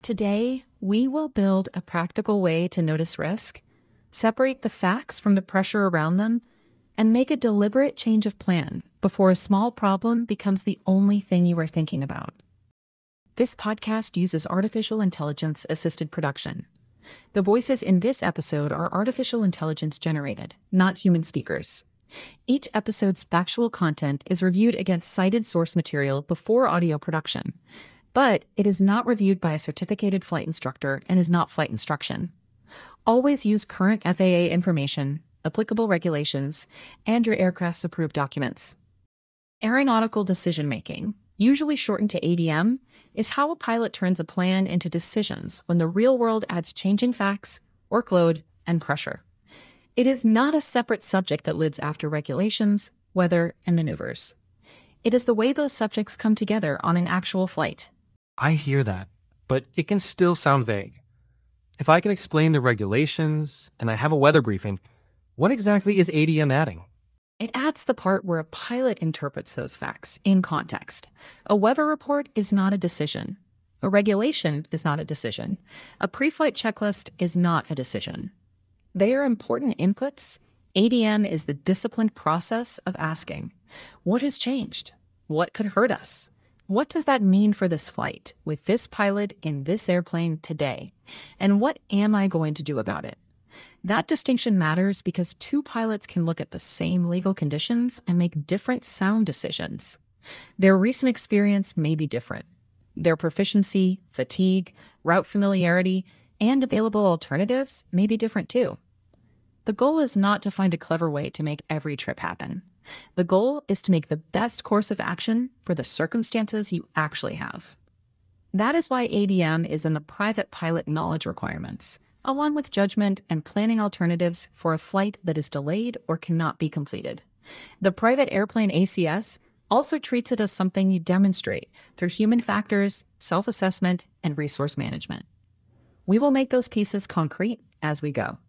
Today, we will build a practical way to notice risk, separate the facts from the pressure around them, and make a deliberate change of plan before a small problem becomes the only thing you are thinking about. This podcast uses artificial intelligence assisted production. The voices in this episode are artificial intelligence generated, not human speakers. Each episode's factual content is reviewed against cited source material before audio production, but it is not reviewed by a certificated flight instructor and is not flight instruction. Always use current FAA information, applicable regulations, and your aircraft's approved documents. Aeronautical decision-making, usually shortened to ADM, is how a pilot turns a plan into decisions when the real world adds changing facts, workload, and pressure. It is not a separate subject that lives after regulations, weather, and maneuvers. It is the way those subjects come together on an actual flight. I hear that, but it can still sound vague. If I can explain the regulations and I have a weather briefing, what exactly is ADM adding? It adds the part where a pilot interprets those facts in context. A weather report is not a decision. A regulation is not a decision. A pre-flight checklist is not a decision. They are important inputs. ADM is the disciplined process of asking, what has changed? What could hurt us? What does that mean for this flight with this pilot in this airplane today? And what am I going to do about it? That distinction matters because two pilots can look at the same legal conditions and make different sound decisions. Their recent experience may be different. Their proficiency, fatigue, route familiarity, and available alternatives may be different too. The goal is not to find a clever way to make every trip happen. The goal is to make the best course of action for the circumstances you actually have. That is why ADM is in the private pilot knowledge requirements, along with judgment and planning alternatives for a flight that is delayed or cannot be completed. The private airplane ACS also treats it as something you demonstrate through human factors, self-assessment, and resource management. We will make those pieces concrete as we go.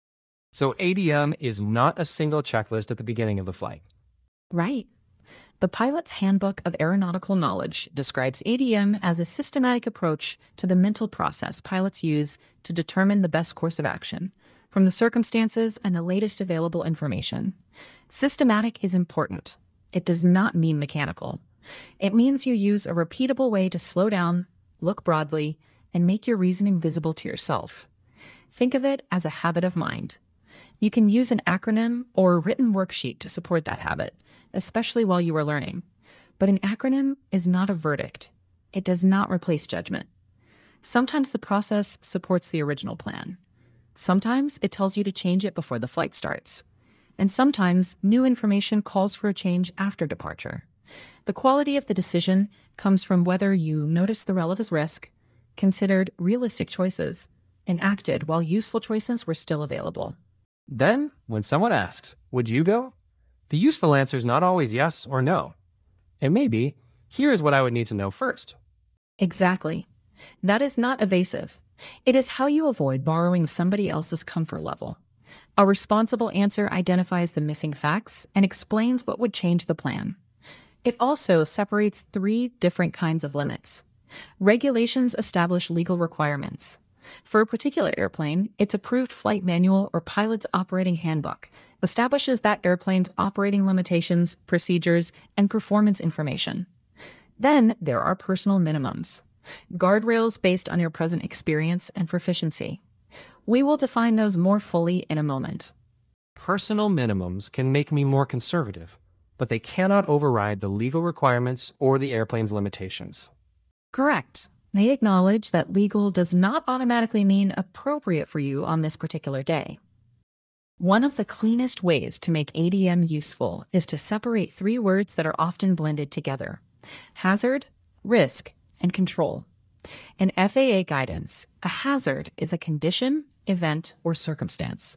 So ADM is not a single checklist at the beginning of the flight. Right. The Pilot's Handbook of Aeronautical Knowledge describes ADM as a systematic approach to the mental process pilots use to determine the best course of action, from the circumstances and the latest available information. Systematic is important. It does not mean mechanical. It means you use a repeatable way to slow down, look broadly, and make your reasoning visible to yourself. Think of it as a habit of mind. You can use an acronym or a written worksheet to support that habit, especially while you are learning. But an acronym is not a verdict. It does not replace judgment. Sometimes the process supports the original plan. Sometimes it tells you to change it before the flight starts. And sometimes new information calls for a change after departure. The quality of the decision comes from whether you noticed the relevant risk, considered realistic choices, and acted while useful choices were still available. Then, when someone asks, would you go? The useful answer is not always yes or no. It may be, here is what I would need to know first. Exactly. That is not evasive. It is how you avoid borrowing somebody else's comfort level. A responsible answer identifies the missing facts and explains what would change the plan. It also separates three different kinds of limits. Regulations establish legal requirements. For a particular airplane, its approved flight manual or pilot's operating handbook establishes that airplane's operating limitations, procedures, and performance information. Then there are personal minimums, guardrails based on your present experience and proficiency. We will define those more fully in a moment. Personal minimums can make me more conservative, but they cannot override the legal requirements or the airplane's limitations. Correct. They acknowledge that legal does not automatically mean appropriate for you on this particular day. One of the cleanest ways to make ADM useful is to separate three words that are often blended together: hazard, risk, and control. In FAA guidance, a hazard is a condition, event, or circumstance.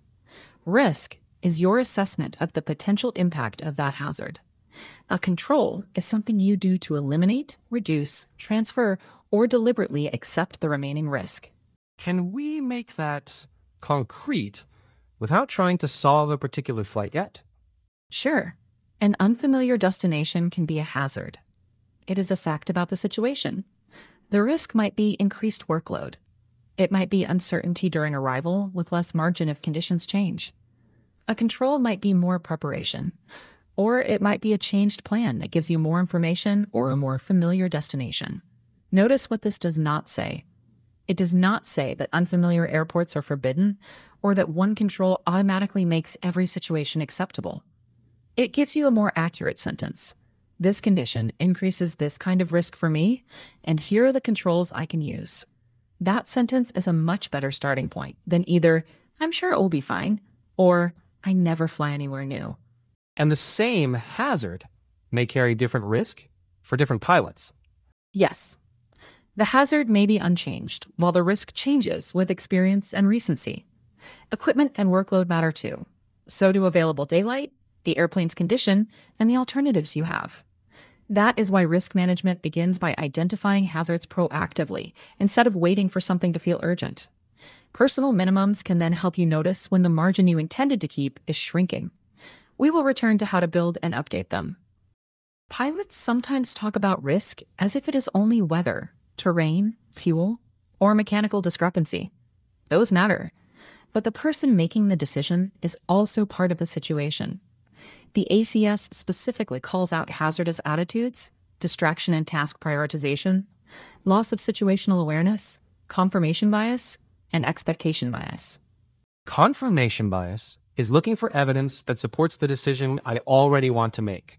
Risk is your assessment of the potential impact of that hazard. A control is something you do to eliminate, reduce, transfer, or deliberately accept the remaining risk. Can we make that concrete without trying to solve a particular flight yet? Sure, an unfamiliar destination can be a hazard. It is a fact about the situation. The risk might be increased workload. It might be uncertainty during arrival with less margin if conditions change. A control might be more preparation, or it might be a changed plan that gives you more information or a more familiar destination. Notice what this does not say. It does not say that unfamiliar airports are forbidden or that one control automatically makes every situation acceptable. It gives you a more accurate sentence. This condition increases this kind of risk for me, and here are the controls I can use. That sentence is a much better starting point than either, I'm sure it will be fine, or I never fly anywhere new. And the same hazard may carry different risk for different pilots. Yes. The hazard may be unchanged, while the risk changes with experience and recency. Equipment and workload matter too. So do available daylight, the airplane's condition, and the alternatives you have. That is why risk management begins by identifying hazards proactively, instead of waiting for something to feel urgent. Personal minimums can then help you notice when the margin you intended to keep is shrinking. We will return to how to build and update them. Pilots sometimes talk about risk as if it is only weather, terrain, fuel, or mechanical discrepancy. Those matter, but the person making the decision is also part of the situation. The ACS specifically calls out hazardous attitudes, distraction and task prioritization, loss of situational awareness, confirmation bias, and expectation bias. Confirmation bias is looking for evidence that supports the decision I already want to make.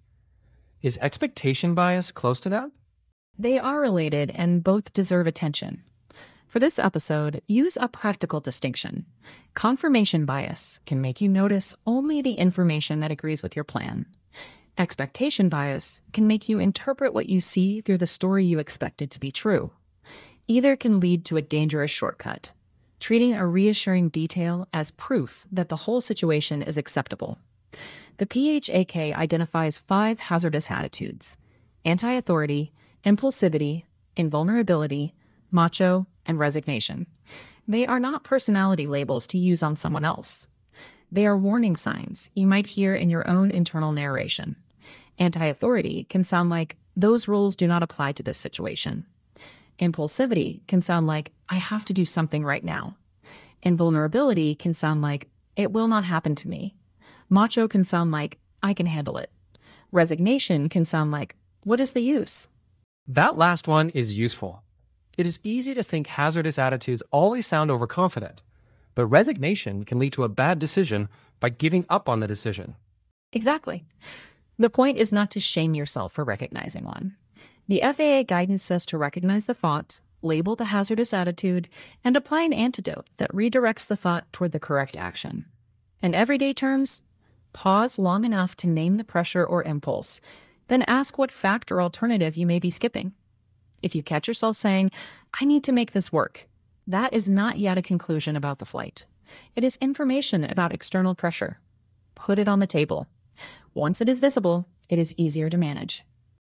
Is expectation bias close to that? They are related and both deserve attention. For this episode, use a practical distinction. Confirmation bias can make you notice only the information that agrees with your plan. Expectation bias can make you interpret what you see through the story you expected to be true. Either can lead to a dangerous shortcut, treating a reassuring detail as proof that the whole situation is acceptable. The PHAK identifies 5 hazardous attitudes: anti-authority, impulsivity, invulnerability, macho, and resignation. They are not personality labels to use on someone else. They are warning signs you might hear in your own internal narration. Anti-authority can sound like, those rules do not apply to this situation. Impulsivity can sound like, I have to do something right now. Invulnerability can sound like, it will not happen to me. Macho can sound like, I can handle it. Resignation can sound like, what is the use? That last one is useful. It is easy to think hazardous attitudes always sound overconfident, but resignation can lead to a bad decision by giving up on the decision. Exactly. The point is not to shame yourself for recognizing one. The FAA guidance says to recognize the thought, label the hazardous attitude, and apply an antidote that redirects the thought toward the correct action. In everyday terms, pause long enough to name the pressure or impulse, then ask what fact or alternative you may be skipping. If you catch yourself saying, I need to make this work, that is not yet a conclusion about the flight. It is information about external pressure. Put it on the table. Once it is visible, it is easier to manage.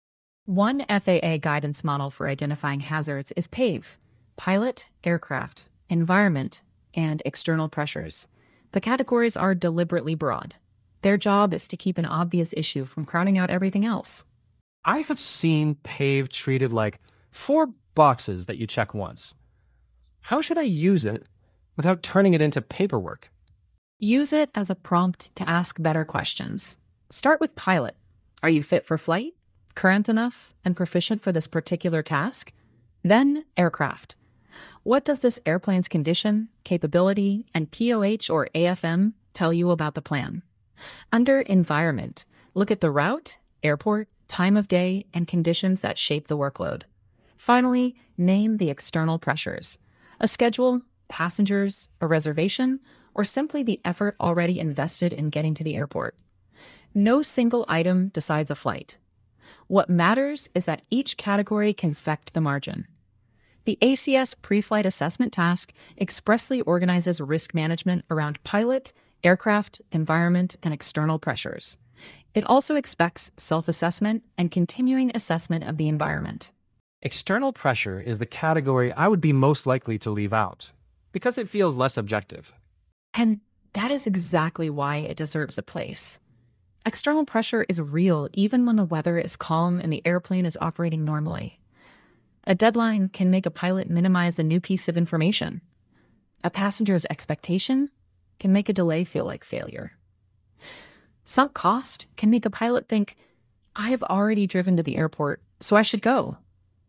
One FAA guidance model for identifying hazards is PAVE: pilot, aircraft, environment, and external pressures. The categories are deliberately broad. Their job is to keep an obvious issue from crowding out everything else. I have seen PAVE treated like 4 boxes that you check once. How should I use it without turning it into paperwork? Use it as a prompt to ask better questions. Start with pilot. Are you fit for flight? Current enough and proficient for this particular task? Then aircraft. What does this airplane's condition, capability, and POH or AFM tell you about the plan? Under environment, look at the route, airport, time of day, and conditions that shape the workload. Finally, name the external pressures: a schedule, passengers, a reservation, or simply the effort already invested in getting to the airport. No single item decides a flight. What matters is that each category can affect the margin. The ACS pre-flight assessment task expressly organizes risk management around pilot, aircraft, environment, and external pressures. It also expects self-assessment and continuing assessment of the environment. External pressure is the category I would be most likely to leave out, because it feels less objective. And that is exactly why it deserves a place. External pressure is real even when the weather is calm and the airplane is operating normally. A deadline can make a pilot minimize a new piece of information. A passenger's expectation can make a delay feel like failure. Sunk cost can make a pilot think, I have already driven to the airport, so I should go.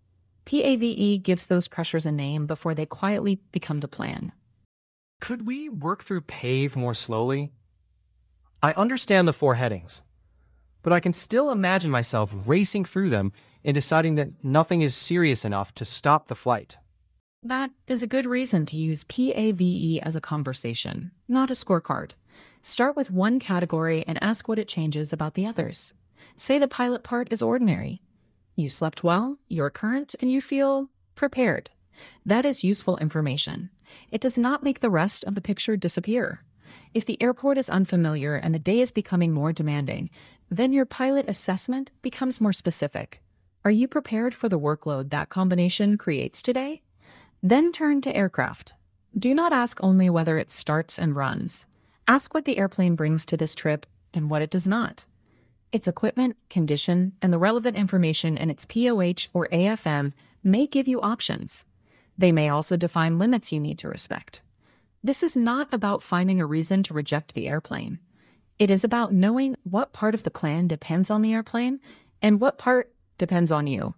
PAVE gives those pressures a name before they quietly become the plan. Could we work through PAVE more slowly? I understand the 4 headings, but I can still imagine myself racing through them and deciding that nothing is serious enough to stop the flight. That is a good reason to use PAVE as a conversation, not a scorecard. Start with one category and ask what it changes about the others. Say the pilot part is ordinary. You slept well, you're current, and you feel prepared. That is useful information. It does not make the rest of the picture disappear. If the airport is unfamiliar and the day is becoming more demanding, then your pilot assessment becomes more specific. Are you prepared for the workload that combination creates today? Then turn to aircraft. Do not ask only whether it starts and runs. Ask what the airplane brings to this trip and what it does not. Its equipment, condition, and the relevant information in its POH or AFM may give you options. They may also define limits you need to respect. This is not about finding a reason to reject the airplane. It is about knowing what part of the plan depends on the airplane and what part depends on you.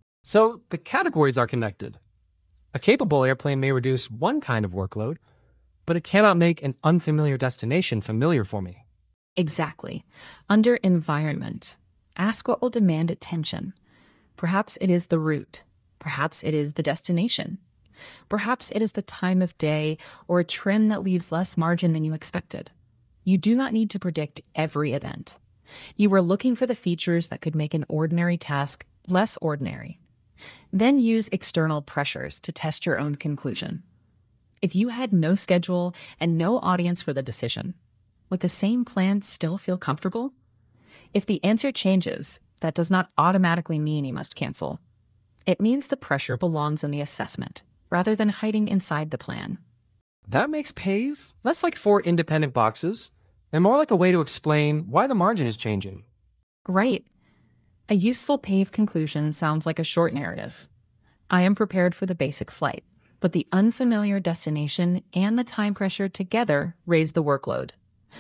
So the categories are connected. A capable airplane may reduce one kind of workload, but it cannot make an unfamiliar destination familiar for me. Exactly. Under environment, ask what will demand attention. Perhaps it is the route. Perhaps it is the destination. Perhaps it is the time of day or a trend that leaves less margin than you expected. You do not need to predict every event. You are looking for the features that could make an ordinary task less ordinary. Then use external pressures to test your own conclusion. If you had no schedule and no audience for the decision, would the same plan still feel comfortable? If the answer changes, that does not automatically mean you must cancel. It means the pressure belongs in the assessment, rather than hiding inside the plan. That makes PAVE less like 4 independent boxes and more like a way to explain why the margin is changing. Right. A useful PAVE conclusion sounds like a short narrative. I am prepared for the basic flight, but the unfamiliar destination and the time pressure together raise the workload.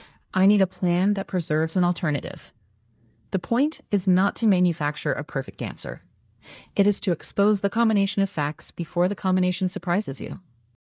I need a plan that preserves an alternative. The point is not to manufacture a perfect answer. It is to expose the combination of facts before the combination surprises you.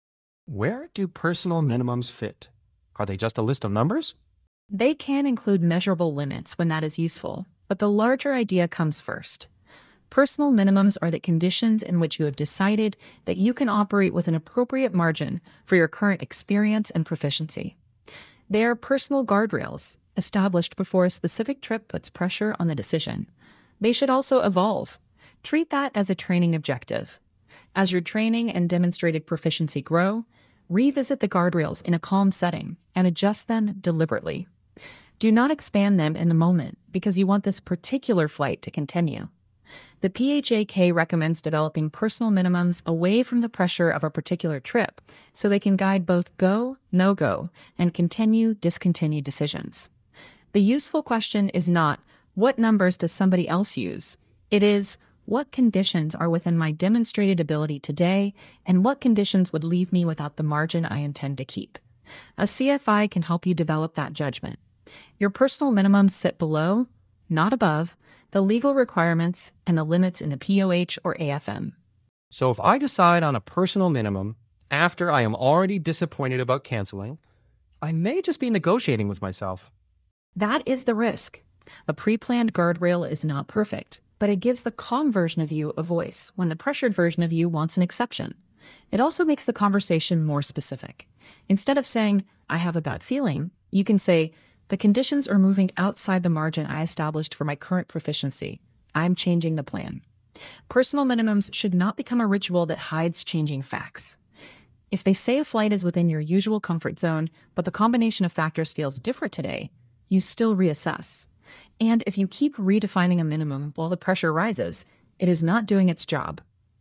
Where do personal minimums fit? Are they just a list of numbers? They can include measurable limits when that is useful, but the larger idea comes first. Personal minimums are the conditions in which you have decided that you can operate with an appropriate margin for your current experience and proficiency. They are personal guardrails, established before a specific trip puts pressure on the decision. They should also evolve. Treat that as a training objective. As your training and demonstrated proficiency grow, revisit the guardrails in a calm setting and adjust them deliberately. Do not expand them in the moment because you want this particular flight to continue. The PHAK recommends developing personal minimums away from the pressure of a particular trip so they can guide both go, no-go, and continue, discontinue decisions. The useful question is not, what numbers does somebody else use? It is, what conditions are within my demonstrated ability today, and what conditions would leave me without the margin I intend to keep? A CFI can help you develop that judgment. Your personal minimums sit below, not above, the legal requirements and the limits in the POH or AFM. So if I decide on a personal minimum after I am already disappointed about canceling, I may just be negotiating with myself. That is the risk. A pre-planned guardrail is not perfect, but it gives the calm version of you a voice when the pressured version of you wants an exception. It also makes the conversation more specific. Instead of saying, I have a bad feeling, you can say, the conditions are moving outside the margin I established for my current proficiency. I'm changing the plan. Personal minimums should not become a ritual that hides changing facts. If they say a flight is within your usual comfort zone, but the combination of factors feels different today, you still reassess. And if you keep redefining a minimum while the pressure rises, it is not doing its job.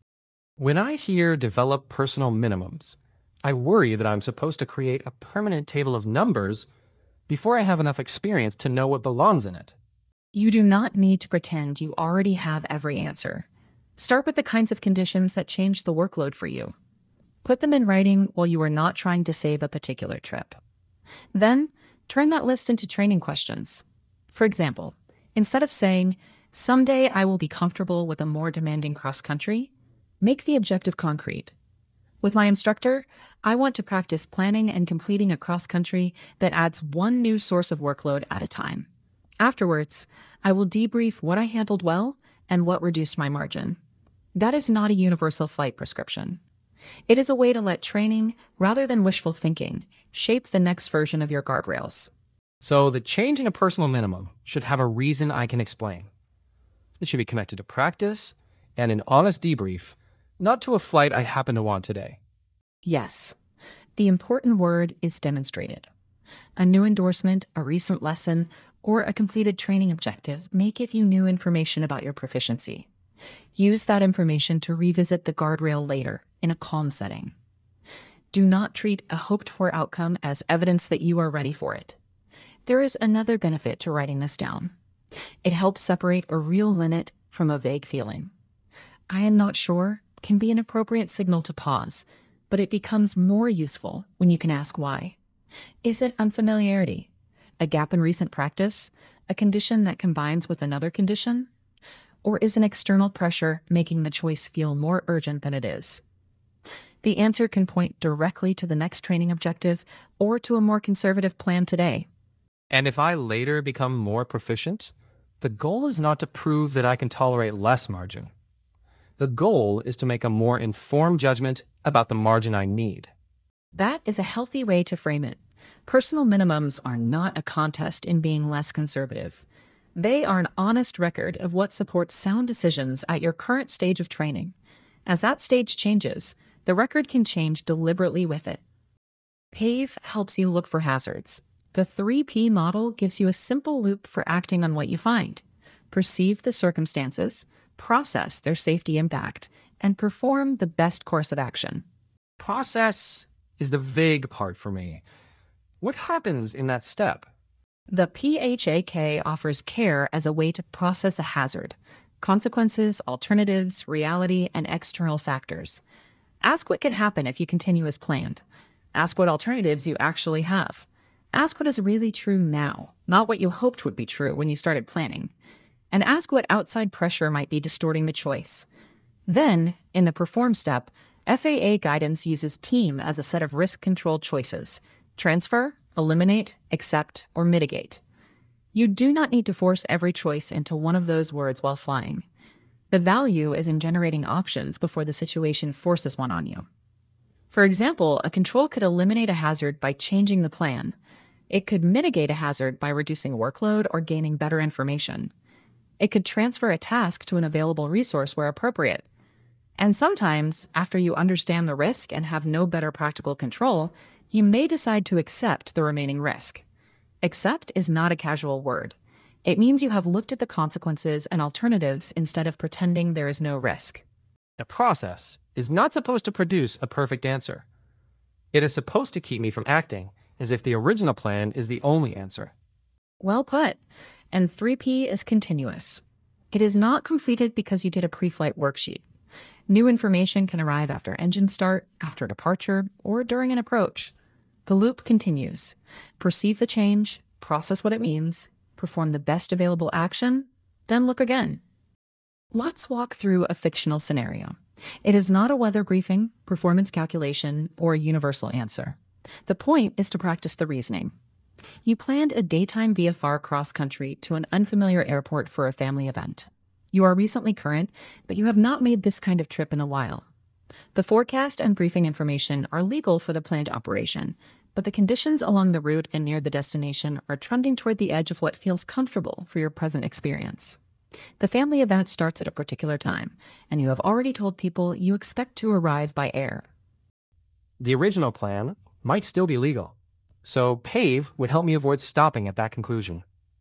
When I hear develop personal minimums, I worry that I'm supposed to create a permanent table of numbers before I have enough experience to know what belongs in it. You do not need to pretend you already have every answer. Start with the kinds of conditions that change the workload for you. Put them in writing while you are not trying to save a particular trip. Then, turn that list into training questions. For example, instead of saying, "Someday I will be comfortable with a more demanding cross-country," make the objective concrete. With my instructor, I want to practice planning and completing a cross-country that adds one new source of workload at a time. Afterwards, I will debrief what I handled well and what reduced my margin. That is not a universal flight prescription. It is a way to let training, rather than wishful thinking, shape the next version of your guardrails. So the change in a personal minimum should have a reason I can explain. It should be connected to practice and an honest debrief, not to a flight I happen to want today. Yes, the important word is demonstrated. A new endorsement, a recent lesson, or a completed training objective may give you new information about your proficiency. Use that information to revisit the guardrail later in a calm setting. Do not treat a hoped-for outcome as evidence that you are ready for it. There is another benefit to writing this down. It helps separate a real limit from a vague feeling. "I am not sure" can be an appropriate signal to pause, but it becomes more useful when you can ask why. Is it unfamiliarity? A gap in recent practice? A condition that combines with another condition? Or is an external pressure making the choice feel more urgent than it is? The answer can point directly to the next training objective or to a more conservative plan today. And if I later become more proficient, the goal is not to prove that I can tolerate less margin. The goal is to make a more informed judgment about the margin I need. That is a healthy way to frame it. Personal minimums are not a contest in being less conservative. They are an honest record of what supports sound decisions at your current stage of training. As that stage changes, the record can change deliberately with it. PAVE helps you look for hazards. The 3P model gives you a simple loop for acting on what you find. Perceive the circumstances, process their safety impact, and perform the best course of action. Process is the vague part for me. What happens in that step? The PHAK offers care as a way to process a hazard, consequences, alternatives, reality, and external factors. Ask what could happen if you continue as planned. Ask what alternatives you actually have. Ask what is really true now, not what you hoped would be true when you started planning. And ask what outside pressure might be distorting the choice. Then, in the perform step, FAA guidance uses TEAM as a set of risk-controlled choices: transfer, eliminate, accept, or mitigate. You do not need to force every choice into one of those words while flying. The value is in generating options before the situation forces one on you. For example, a control could eliminate a hazard by changing the plan. It could mitigate a hazard by reducing workload or gaining better information. It could transfer a task to an available resource where appropriate. And sometimes, after you understand the risk and have no better practical control, you may decide to accept the remaining risk. Accept is not a casual word. It means you have looked at the consequences and alternatives instead of pretending there is no risk. The process is not supposed to produce a perfect answer. It is supposed to keep me from acting as if the original plan is the only answer. Well put. And 3P is continuous. It is not completed because you did a pre-flight worksheet. New information can arrive after engine start, after departure, or during an approach. The loop continues. Perceive the change, process what it means, perform the best available action, then look again. Let's walk through a fictional scenario. It is not a weather briefing, performance calculation, or a universal answer. The point is to practice the reasoning. You planned a daytime VFR cross-country to an unfamiliar airport for a family event. You are recently current, but you have not made this kind of trip in a while. The forecast and briefing information are legal for the planned operation, but the conditions along the route and near the destination are trending toward the edge of what feels comfortable for your present experience. The family event starts at a particular time, and you have already told people you expect to arrive by air. The original plan might still be legal, so PAVE would help me avoid stopping at that conclusion.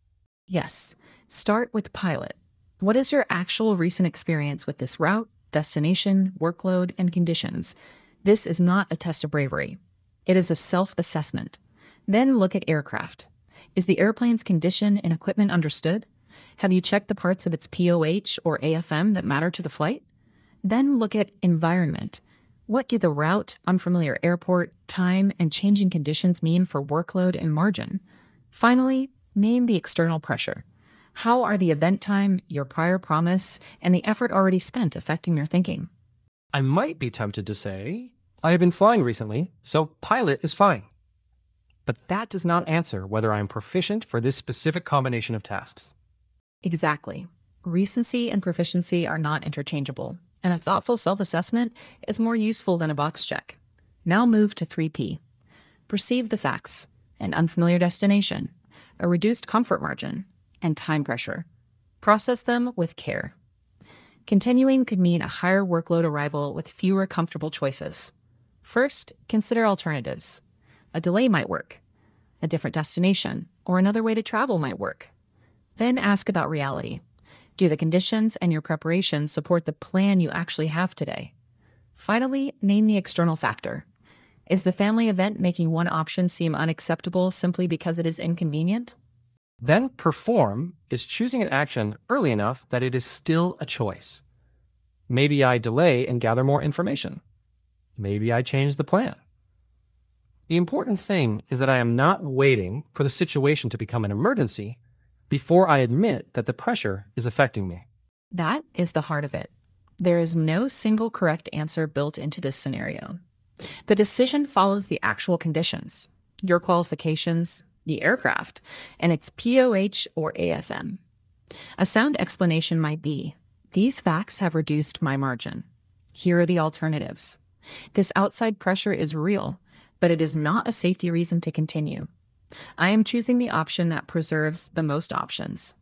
Yes, start with pilot. What is your actual recent experience with this route, destination, workload, and conditions? This is not a test of bravery. It is a self-assessment. Then look at aircraft. Is the airplane's condition and equipment understood? Have you checked the parts of its POH or AFM that matter to the flight? Then look at environment. What do the route, unfamiliar airport, time, and changing conditions mean for workload and margin? Finally, name the external pressure. How are the event time, your prior promise, and the effort already spent affecting your thinking? I might be tempted to say, I have been flying recently, so pilot is fine. But that does not answer whether I am proficient for this specific combination of tasks. Exactly. Recency and proficiency are not interchangeable, and a thoughtful self-assessment is more useful than a box check. Now move to 3P. Perceive the facts, an unfamiliar destination, a reduced comfort margin, and time pressure. Process them with care. Continuing could mean a higher workload arrival with fewer comfortable choices. First, consider alternatives. A delay might work. A different destination or another way to travel might work. Then ask about reality. Do the conditions and your preparation support the plan you actually have today? Finally, name the external factor. Is the family event making one option seem unacceptable simply because it is inconvenient? Then perform is choosing an action early enough that it is still a choice. Maybe I delay and gather more information. Maybe I change the plan. The important thing is that I am not waiting for the situation to become an emergency before I admit that the pressure is affecting me. That is the heart of it. There is no single correct answer built into this scenario. The decision follows the actual conditions, your qualifications, the aircraft, and its POH or AFM. A sound explanation might be, these facts have reduced my margin. Here are the alternatives. This outside pressure is real, but it is not a safety reason to continue. I am choosing the option that preserves the most options.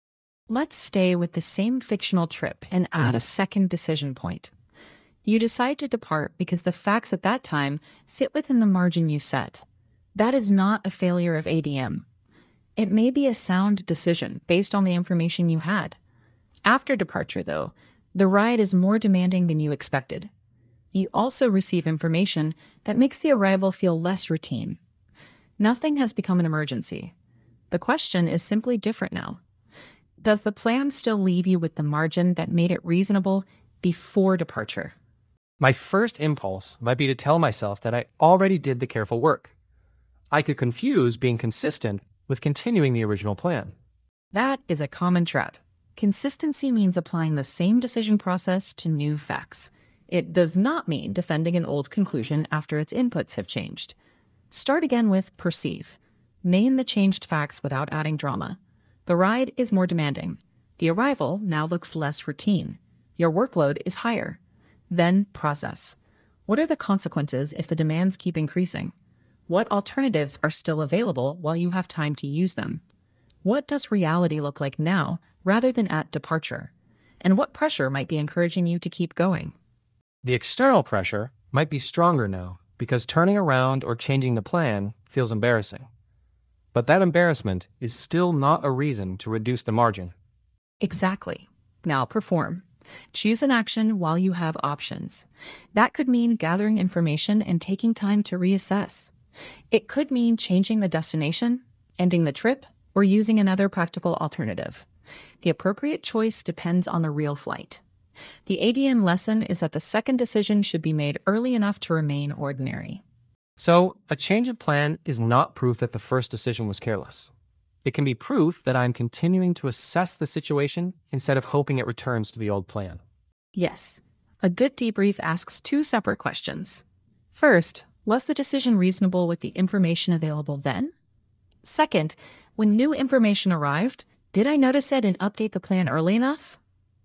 Let's stay with the same fictional trip and add a second decision point. You decide to depart because the facts at that time fit within the margin you set. That is not a failure of ADM. It may be a sound decision based on the information you had. After departure, though, the ride is more demanding than you expected. You also receive information that makes the arrival feel less routine. Nothing has become an emergency. The question is simply different now. Does the plan still leave you with the margin that made it reasonable before departure? My first impulse might be to tell myself that I already did the careful work. I could confuse being consistent with continuing the original plan. That is a common trap. Consistency means applying the same decision process to new facts. It does not mean defending an old conclusion after its inputs have changed. Start again with perceive. Name the changed facts without adding drama. The ride is more demanding. The arrival now looks less routine. Your workload is higher. Then process. What are the consequences if the demands keep increasing? What alternatives are still available while you have time to use them? What does reality look like now rather than at departure? And what pressure might be encouraging you to keep going? The external pressure might be stronger now because turning around or changing the plan feels embarrassing. But that embarrassment is still not a reason to reduce the margin. Exactly. Now perform. Choose an action while you have options. That could mean gathering information and taking time to reassess. It could mean changing the destination, ending the trip, or using another practical alternative. The appropriate choice depends on the real flight. The ADM lesson is that the second decision should be made early enough to remain ordinary. So, a change of plan is not proof that the first decision was careless. It can be proof that I'm continuing to assess the situation instead of hoping it returns to the old plan. Yes, a good debrief asks two separate questions. First, was the decision reasonable with the information available then? Second, when new information arrived, did I notice it and update the plan early enough?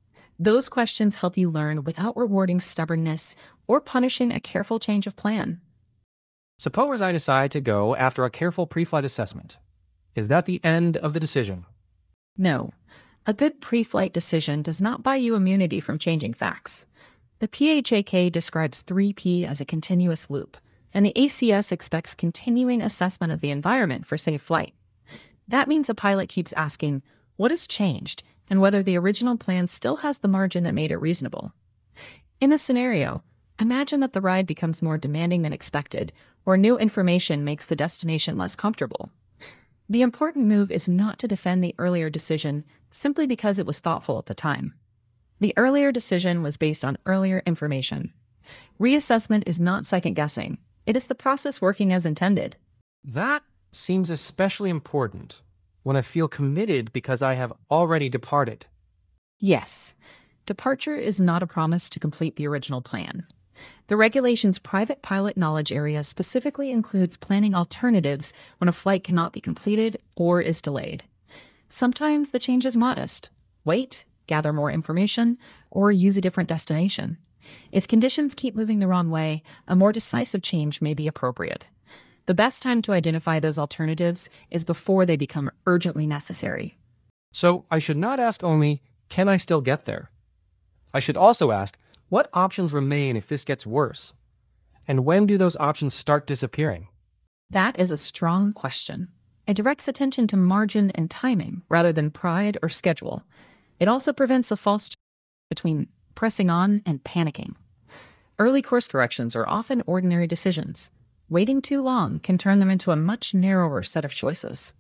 Those questions help you learn without rewarding stubbornness or punishing a careful change of plan. Suppose I decide to go after a careful pre-flight assessment. Is that the end of the decision? No, a good pre-flight decision does not buy you immunity from changing facts. The PHAK describes 3P as a continuous loop, and the ACS expects continuing assessment of the environment for safe flight. That means a pilot keeps asking, what has changed, and whether the original plan still has the margin that made it reasonable. In this scenario, imagine that the ride becomes more demanding than expected, or new information makes the destination less comfortable. The important move is not to defend the earlier decision simply because it was thoughtful at the time. The earlier decision was based on earlier information. Reassessment is not second guessing. It is the process working as intended. That seems especially important when I feel committed because I have already departed. Yes, departure is not a promise to complete the original plan. The regulation's private pilot knowledge area specifically includes planning alternatives when a flight cannot be completed or is delayed. Sometimes the change is modest. Wait, gather more information, or use a different destination. If conditions keep moving the wrong way, a more decisive change may be appropriate. The best time to identify those alternatives is before they become urgently necessary. So I should not ask only, can I still get there? I should also ask, what options remain if this gets worse? And when do those options start disappearing? That is a strong question. It directs attention to margin and timing rather than pride or schedule. It also prevents a false between pressing on and panicking. Early course corrections are often ordinary decisions. Waiting too long can turn them into a much narrower set of choices.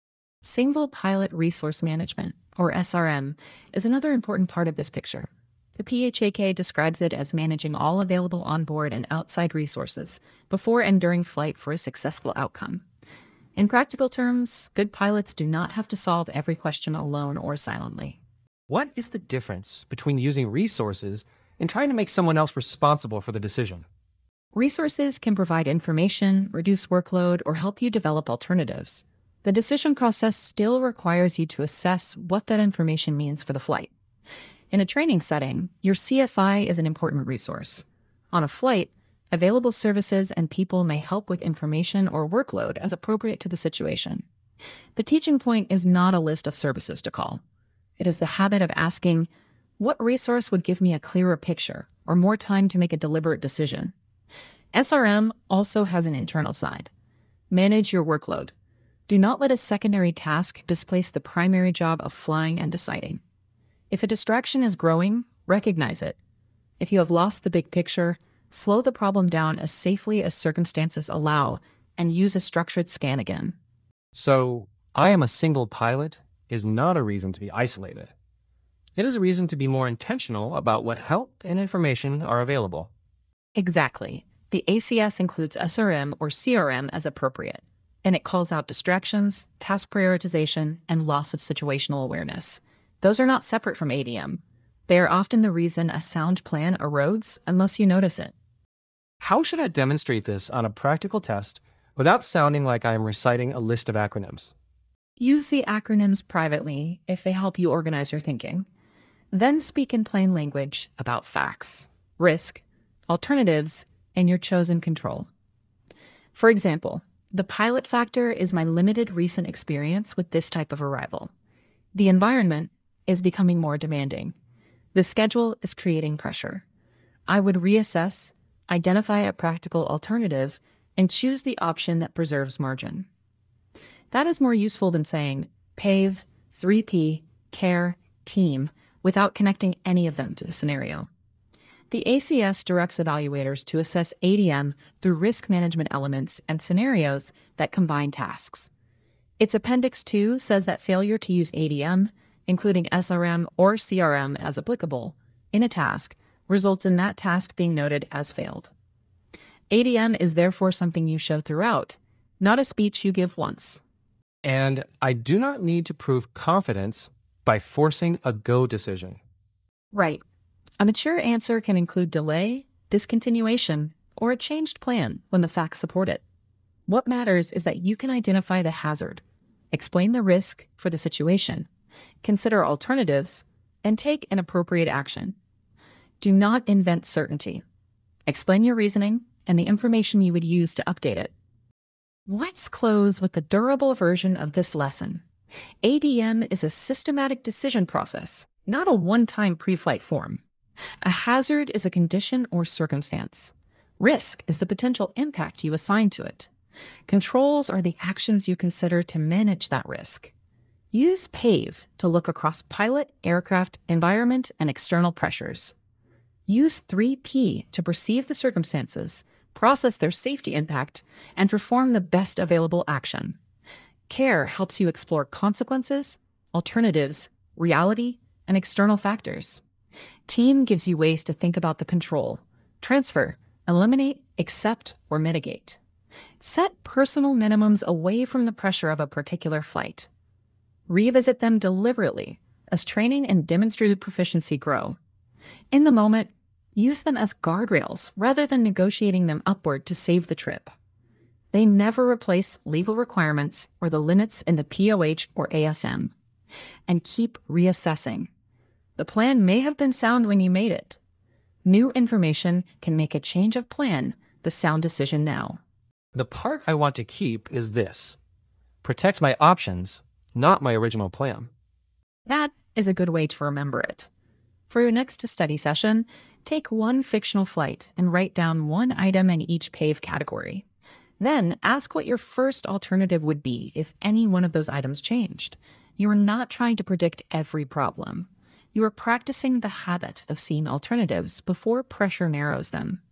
Single Pilot Resource Management, or SRM, is another important part of this picture. The PHAK describes it as managing all available onboard and outside resources before and during flight for a successful outcome. In practical terms, good pilots do not have to solve every question alone or silently. What is the difference between using resources and trying to make someone else responsible for the decision? Resources can provide information, reduce workload, or help you develop alternatives. The decision process still requires you to assess what that information means for the flight. In a training setting, your CFI is an important resource. On a flight, available services and people may help with information or workload as appropriate to the situation. The teaching point is not a list of services to call. It is the habit of asking, what resource would give me a clearer picture or more time to make a deliberate decision? SRM also has an internal side. Manage your workload. Do not let a secondary task displace the primary job of flying and deciding. If a distraction is growing, recognize it. If you have lost the big picture, slow the problem down as safely as circumstances allow and use a structured scan again. So, I am a single pilot is not a reason to be isolated. It is a reason to be more intentional about what help and information are available. Exactly. The ACS includes SRM or CRM as appropriate, and it calls out distractions, task prioritization, and loss of situational awareness. Those are not separate from ADM. They are often the reason a sound plan erodes unless you notice it. How should I demonstrate this on a practical test without sounding like I am reciting a list of acronyms? Use the acronyms privately if they help you organize your thinking. Then speak in plain language about facts, risk, alternatives, and your chosen control. For example, the pilot factor is my limited recent experience with this type of arrival. The environment is becoming more demanding. The schedule is creating pressure. I would reassess, identify a practical alternative, and choose the option that preserves margin. That is more useful than saying PAVE, 3P, CARE, team, without connecting any of them to the scenario. The ACS directs evaluators to assess ADM through risk management elements and scenarios that combine tasks. Its Appendix 2 says that failure to use ADM, including SRM or CRM as applicable, in a task results in that task being noted as failed. ADM is therefore something you show throughout, not a speech you give once. And I do not need to prove confidence by forcing a go decision. Right. A mature answer can include delay, discontinuation, or a changed plan when the facts support it. What matters is that you can identify the hazard, explain the risk for the situation, consider alternatives, and take an appropriate action. Do not invent certainty. Explain your reasoning and the information you would use to update it. Let's close with the durable version of this lesson. ADM is a systematic decision process, not a one-time pre-flight form. A hazard is a condition or circumstance. Risk is the potential impact you assign to it. Controls are the actions you consider to manage that risk. Use PAVE to look across pilot, aircraft, environment, and external pressures. Use 3P to perceive the circumstances, process their safety impact, and perform the best available action. CARE helps you explore consequences, alternatives, reality, and external factors. Team gives you ways to think about the control, transfer, eliminate, accept, or mitigate. Set personal minimums away from the pressure of a particular flight. Revisit them deliberately as training and demonstrated proficiency grow. In the moment, use them as guardrails rather than negotiating them upward to save the trip. They never replace legal requirements or the limits in the POH or AFM. And keep reassessing. The plan may have been sound when you made it. New information can make a change of plan the sound decision now. The part I want to keep is this: protect my options, not my original plan. That is a good way to remember it. For your next study session, take one fictional flight and write down one item in each PAVE category. Then ask what your first alternative would be if any one of those items changed. You are not trying to predict every problem. You are practicing the habit of seeing alternatives before pressure narrows them.